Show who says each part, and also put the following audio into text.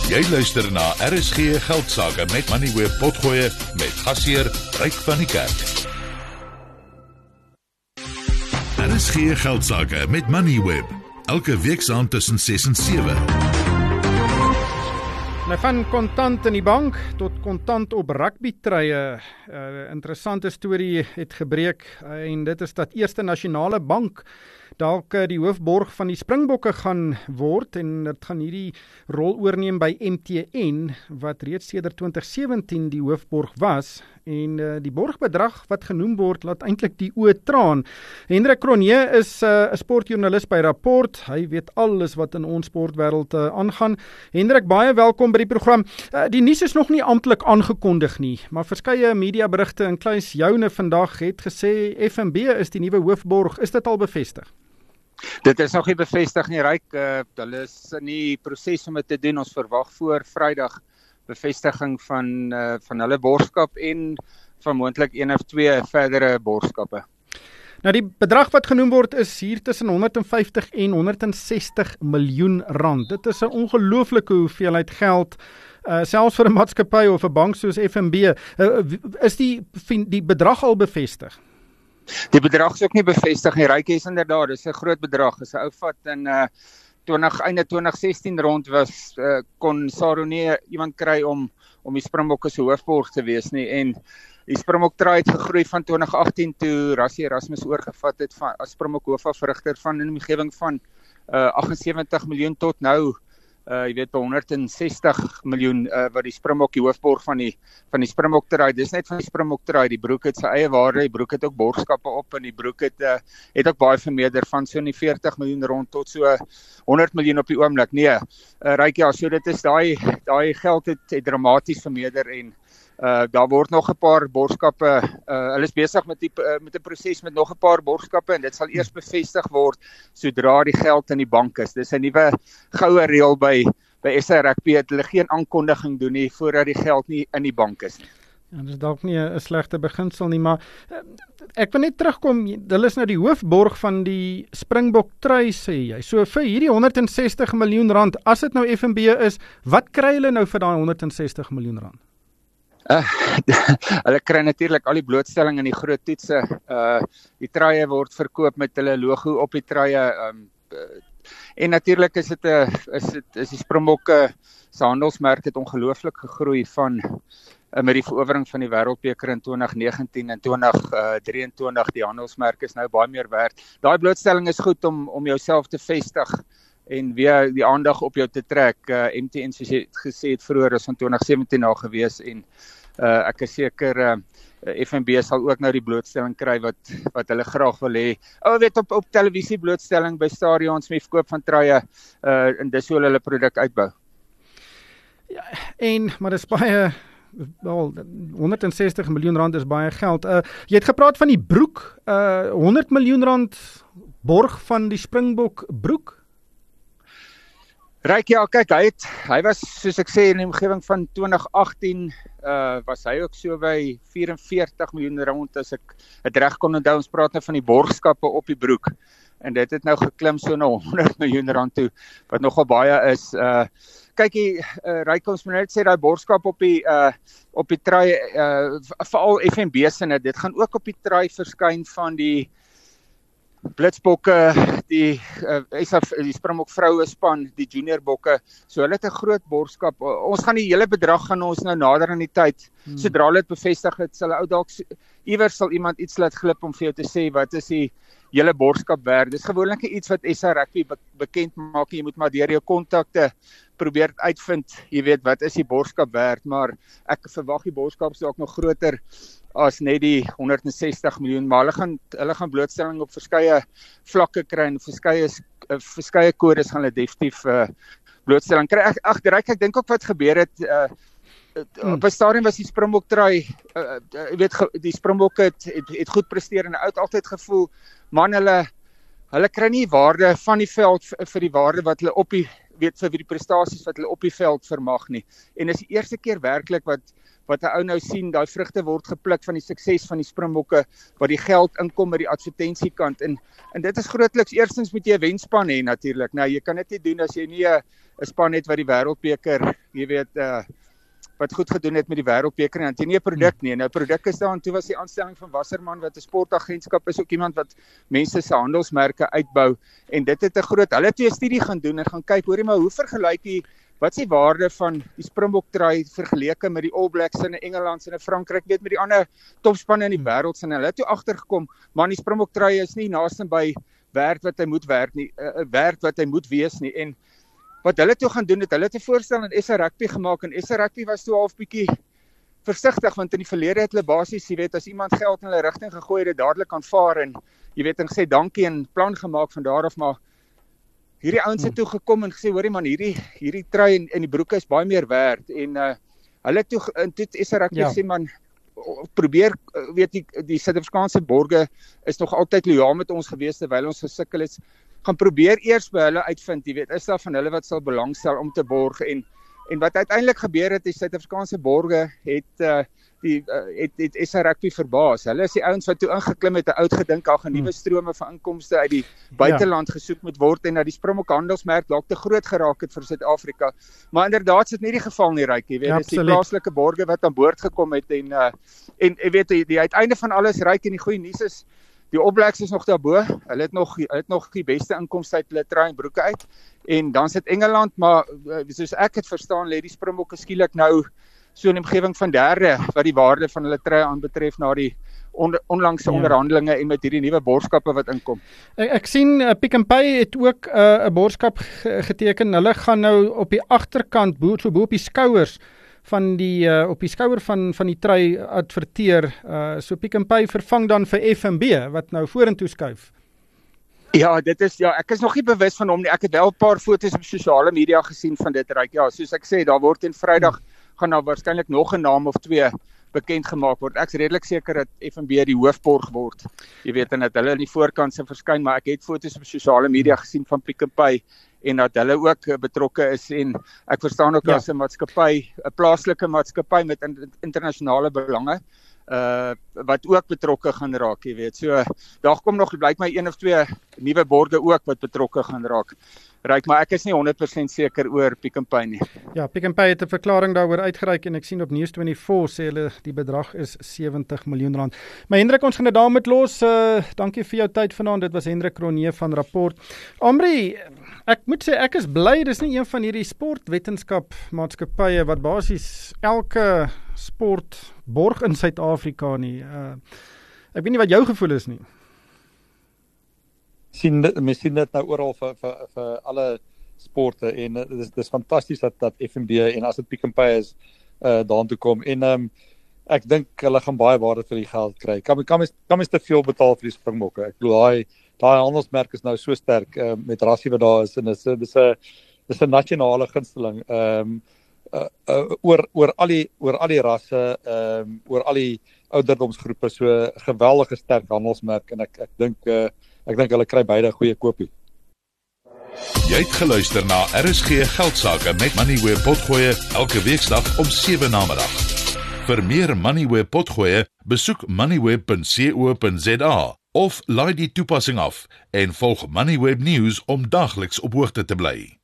Speaker 1: Jy luister na RSG Geldsaake met Moneyweb Potgoe met gasheer Ryk van die Kerk. RSG Geldsaake met Moneyweb. Elke weeksaand tussen 6 en 7.
Speaker 2: Nou van kontant in die bank tot kontant op rugbytrye. Interessante storie het gebreek en dit is dat Eerste Nasionale Bank dalk die hoofborg van die Springbokke gaan word en dit gaan hierdie rol oorneem by MTN wat reeds sedert 2017 die hoofborg was en die borgbedrag wat genoem word laat eintlik die oë traan. Hendrik Cronje is 'n sportjoernalis by Rapport. Hy weet alles wat in ons sportwêreld aangaan. Hendrik, baie welkom by die program. Die nuus is nog nie amptelik aangekondig nie, maar verskeie mediaberigte in Kluis Joune vandag het gesê FNB is die nuwe hoofborg. Is dit al bevestig?
Speaker 3: Dit is nog nie bevestig nie, Ryk. Hulle is in die proses om dit te doen. Ons verwag voor Vrydag bevestiging van hulle borgskap en van moontlik 1 of 2 verdere borgskappe.
Speaker 2: Nou die bedrag wat genoem word is hier tussen 150 en 160 miljoen rand. Dit is 'n ongelooflike hoeveelheid geld, selfs vir 'n maatskappy of 'n bank soos FNB. Is die bedrag al bevestig?
Speaker 3: Die bedrag is ook nie bevestig nie. Ryk is inderdaad, dis 'n groot bedrag. As 'n ou vat in einde 2016 rond was, kon Saronie iemand kry om die Springbokke se hoofborg te wees nie. En die Springbok try het gegroei van 2018 toe Rassie Erasmus oorgevat het as Springbok hoofafrigter van in die omgewing van 78 miljoen tot nou, jy weet 160 miljoen wat die Springbok die hoofborg van die Springbok try. Dis net van die Springbok try. Die broek het sy eie waarde, die broek het ook borgskappe op en die broek het ook baie vermeerder van so in die 40 miljoen rond tot so 100 miljoen op die oomblik. Nee, Ryk, ja, so dit is daai geld het dramaties vermeerder en daar word nog 'n paar borgskappe, hulle is besig met 'n proses met nog 'n paar borgskappe en dit sal eers bevestig word sodra die geld in die bank is. Dis 'n nuwe goue reël by SA Rugby, dat hulle geen aankondiging doen nie voordat die geld nie in die bank is nie.
Speaker 2: Ja, dit is dalk nie 'n slegte beginsel nie, maar ek wil net terugkom, hulle is nou die hoofborg van die Springbok try, sê jy. So vir hierdie 160 miljoen rand, as dit nou FNB is, wat kry hulle nou vir daai 160 miljoen rand?
Speaker 3: Hulle kry natuurlik al die blootstelling in die groot toetse. Die trye word verkoop met hulle logo op die trye. En natuurlik is die Springbokke se handelsmerk het ongelooflik gegroei met die verowering van die Wêreldbeker in 2019 en 2023. Die handelsmerk is nou baie meer werd. Daai blootstelling is goed om jouself te vestig en weer die aandag op jou te trek. MTN, soos jy gesê het vroeër, is van 2017 al gewees en ek is seker FNB sal ook nou die blootstelling kry wat hulle graag wil hê. Weet op televisie blootstelling by stadions met verkoop van trye en dis hoe hulle produk uitbou.
Speaker 2: Ja, maar dis baie 160 miljoen rand is baie geld. Jy het gepraat van die broek, 100 miljoen rand borg van die Springbok broek.
Speaker 3: Ryk, ja, kyk, hy was, soos ek sê, in die omgewing van 2018, was hy ook so by 44 miljoen rand, as ek het reg kon onthou, ons praat nou van die borgskappe op die broek, en dit het nou geklim so na 100 miljoen rand toe, wat nogal baie is. Kyk, Ryk, ons moet net sê, die borgskap op die try, veral FNB se, dit gaan ook op die try verskyn van die Blitsbokke, die Springbok vroue span, die junior bokke, so hulle het 'n groot borgskap. Ons gaan die hele bedrag gaan ons nou nader aan die tyd, sodra hulle dit bevestig het, sal ou dalk iewers sal iemand iets laat glip om vir jou te sê wat is die hele borgskap werd. Dis gewoonlik iets wat SA Rugby bekend maak, jy moet maar deur jou kontakte probeer uitvind, jy weet wat is die borgskap werd, maar ek verwag die borgskap dalk nog groter as net die 160 miljoen, maar hulle gaan blootstelling op verskeie vlakke kry en verskeie kodes gaan hulle definitief blootstelling kry. Ryk, ek dink ook wat gebeur het, op 'n stadium was die Springbok try, jy weet, die Springbok het goed presteer en het altyd gevoel, man, hulle kry nie waarde van die veld vir die waarde wat hulle op die, weet vir die prestasies wat hulle op die veld vermag nie. En is die eerste keer werklik wat 'n ou nou sien, daai vrugte word gepluk van die sukses van die Springbokke, wat die geld inkom by die advertensiekant. En dit is grootliks, eerstens moet jy 'n wenspan hê natuurlik. Nou, jy kan dit nie doen as jy nie 'n span het wat die wêreldbeker, jy weet, wat goed gedoen het met die wêreldbeker en nie 'n produk nie. Nou produk is daar en toe was die aanstelling van Wasserman wat 'n sportagentskap is, ook iemand wat mense se handelsmerke uitbou en dit het 'n groot, hulle het 'n studie gaan doen en gaan kyk, hoorie maar hoe vergelyk jy wat is die waarde van die Springbok trui vergeleke met die All Blacks in Engeland en Frankryk, weet met die ander topspanne in die wêreld en hulle het toe agtergekom, maar die Springbok trui is nie naaste by werd wat hy moet werk nie, werd wat hy moet wees nie en wat hulle toe gaan doen het, hulle het 'n voorstel in SA Rugby gemaak en SA Rugby was toe half bietjie versigtig want in die verlede het hulle basies, jy weet, as iemand geld in hulle rigting gegooi het, dit dadelik aanvaar en jy weet en gesê dankie en plan gemaak van daar af, maar hierdie ouens het toe gekom en gesê hoorie man, hierdie trui en die broeke is baie meer werd en hulle toe SA Rugby sê man probeer, weet die Suid-Afrikaanse borge is nog altyd lojaal met ons gewees terwyl ons gesukkel het, gaan probeer eers by hulle uitvind, jy weet, is daar van hulle wat sal belangstel om te borg en wat uiteindelik gebeur het, die Suid-Afrikaanse borge het SA Rugby verbaas. Hulle is die ouens wat toe ingeklim het, 'n oud gedink daar gaan nuwe strome van inkomste uit die buiteland gesoek moet word en dat die Springbok handelsmerk dalk te groot geraak het vir Suid-Afrika. Maar inderdaad is dit nie die geval nie, Ryk, jy weet, dis die plaaslike borge wat aan boord gekom het en weet die uiteinde van alles, Ryk, en die goeie nuus is die All Blacks is nog daarbo. Hulle het nog die beste inkomste uit hulle trui en broeke uit. En dan sit Engeland, maar soos ek het verstaan, lê die Springbokke skielik nou so in die omgewing van derde wat die waarde van hulle trui aanbetref na die onlangse onderhandelinge en met hierdie nuwe borgskappe wat inkom.
Speaker 2: Ek sien Pick n Pay het ook 'n borgskap geteken. Hulle gaan nou op die agterkant bo op die skouers van die op die skouer van die trui adverteer. So Pick n Pay vervang dan vir FNB wat nou vorentoe skuif.
Speaker 3: Ja, ek is nog nie bewus van hom nie. Ek het wel 'n paar foto's op sosiale media gesien van dit, Ryk. Ja, soos ek sê, daar word teen Vrydag gaan daar waarskynlik nog 'n naam of twee bekend gemaak word. Ek's redelik seker dat FNB die hoofborg word. Jy weet en dat hulle in die voorkant se verskyn, maar ek het foto's op sosiale media gesien van Pick n Pay en dat hulle ook betrokke is en ek verstaan ook as 'n maatskappy, 'n plaaslike maatskappy met internasionale belange wat ook betrokke gaan raak, jy weet. So daar kom nog blyk my 1 of 2 nuwe borge ook wat betrokke gaan raak. Ryk, maar ek is nie 100% seker oor Pick n Pay nie.
Speaker 2: Ja, Pick n Pay het 'n verklaring daaroor uitgereik en ek sien op News24 sê hulle die bedrag is R70 miljoen. Maar Hendrik, ons gaan dit daarmee los. Dankie vir jou tyd vanaand. Dit was Hendrik Cronje van Rapport. Amri, ek moet sê ek is bly dis nie een van hierdie sportwetenskap maatskappye wat basies elke sport borg in Suid-Afrika nie. Ek weet nie wat jou gevoel is nie.
Speaker 4: Mens sien dit nou oral vir alle sporte en dis fantasties dat FNB en as dit Pick n Pay is daartoe kom en ek dink hulle gaan baie waarde vir die geld kry. Kan mens te veel betaal vir die Springbokke? Ek bedoel daai handelsmerk is nou so sterk met Rassie wat daar is en dis 'n nasionale gunsteling oor al die rasse, oor al die ouderdomsgroepe, so geweldige sterk handelsmerk en ek dink hulle kry beide 'n goeie koopie.
Speaker 1: Jy het geluister na RSG Geldsaake met Moneyweb Potgoe elke weeksdag om 7 namiddag. Vir meer Moneyweb Potgoe, besoek moneyweb.co.za of laai die toepassing af en volg Moneyweb News om dagliks op hoogte te bly.